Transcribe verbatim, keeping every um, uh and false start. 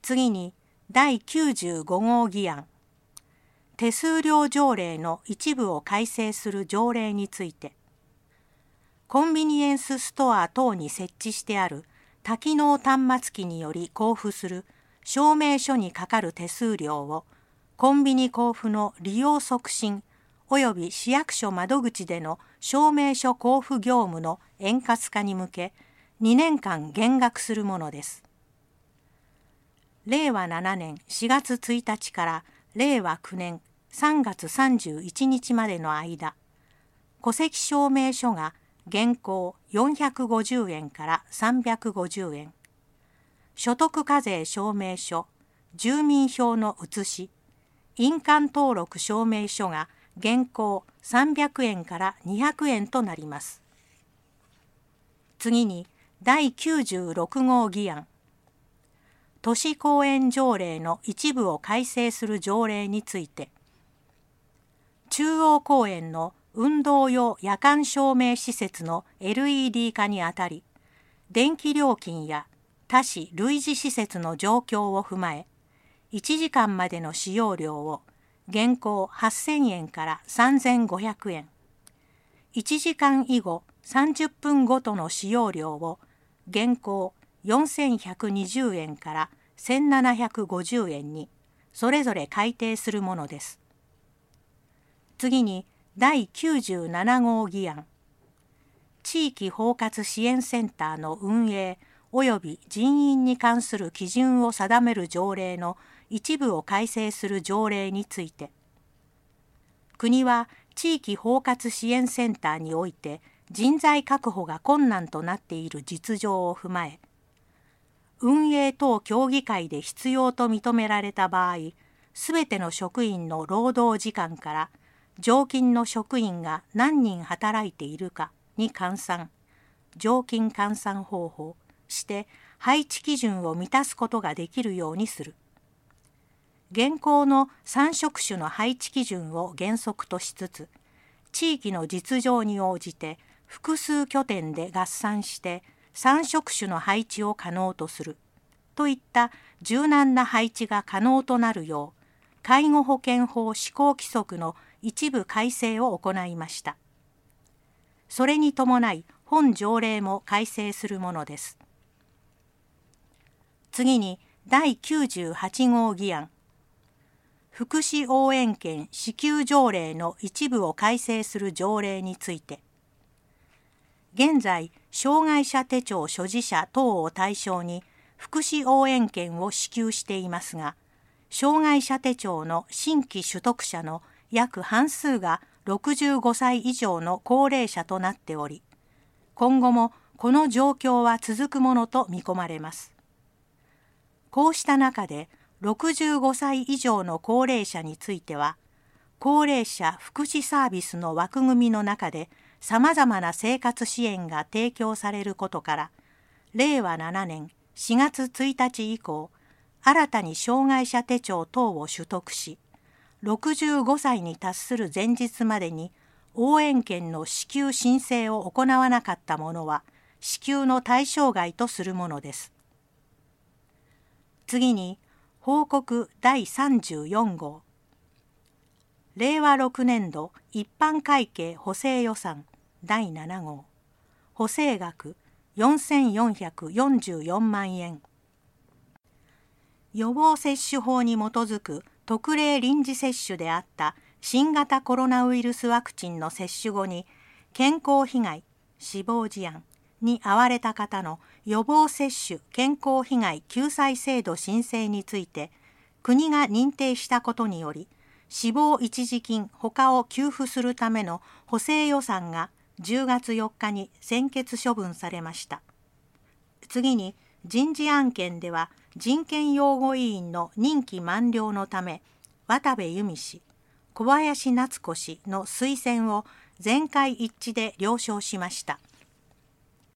次にだいきゅうじゅうご号議案、手数料条例の一部を改正する条例について、コンビニエンスストア等に設置してある多機能端末機により交付する証明書にかかる手数料をコンビニ交付の利用促進及び市役所窓口での証明書交付業務の円滑化に向けにねんかん減額するものです。れいわななねんしがつついたちかられいわきゅうねんさんがつさんじゅういちにちまでの間、戸籍証明書が現行よんひゃくごじゅうえんからさんびゃくごじゅうえん、所得課税証明書、住民票の写し、印鑑登録証明書が現行さんびゃくえんからにひゃくえんとなります。次にだいきゅうじゅうろく号議案、都市公園条例の一部を改正する条例について、中央公園の運動用夜間照明施設の エルイーディー 化にあたり、電気料金や他市類似施設の状況を踏まえ、いちじかんまでの使用料を現行はっせんえんからさんぜんごひゃくえん、いちじかん以後さんじゅっぷんごとの使用料を現行よんせんひゃくにじゅうえんからせんななひゃくごじゅうえんにそれぞれ改定するものです。次にだいきゅうじゅうなな号議案、地域包括支援センターの運営及び人員に関する基準を定める条例の一部を改正する条例について、国は地域包括支援センターにおいて人材確保が困難となっている実情を踏まえ、運営等協議会で必要と認められた場合、すべての職員の労働時間から常勤の職員が何人働いているかに換算、常勤換算方法して配置基準を満たすことができるようにする。現行のさん職種の配置基準を原則としつつ、地域の実情に応じて複数拠点で合算してさん職種の配置を可能とするといった柔軟な配置が可能となるよう、介護保険法施行規則の一部改正を行いました。それに伴い本条例も改正するものです。次にだいきゅうじゅうはち号議案、福祉応援券支給条例の一部を改正する条例について、現在障害者手帳所持者等を対象に福祉応援券を支給していますが、障害者手帳の新規取得者の約半数がろくじゅうごさい以上の高齢者となっており、今後もこの状況は続くものと見込まれます。こうした中で、ろくじゅうごさい以上の高齢者については、高齢者福祉サービスの枠組みの中でさまざまな生活支援が提供されることから、れいわななねんしがつついたち以降、新たに障害者手帳等を取得し、ろくじゅうごさいに達する前日までに応援券の支給申請を行わなかった者は支給の対象外とするものです。次に報告だいさんじゅうよん号、れいわろくねん度一般会計補正予算だいなな号、補正額よんせんよんひゃくよんじゅうよんまんえん。予防接種法に基づく特例臨時接種であった新型コロナウイルスワクチンの接種後に健康被害、死亡事案に遭われた方の予防接種健康被害救済制度申請について、国が認定したことにより、死亡一時金他を給付するための補正予算がじゅうがつよっかに専決処分されました。次に人事案件では、人権擁護委員の任期満了のため、渡部由美氏、小林夏子氏の推薦を全会一致で了承しました。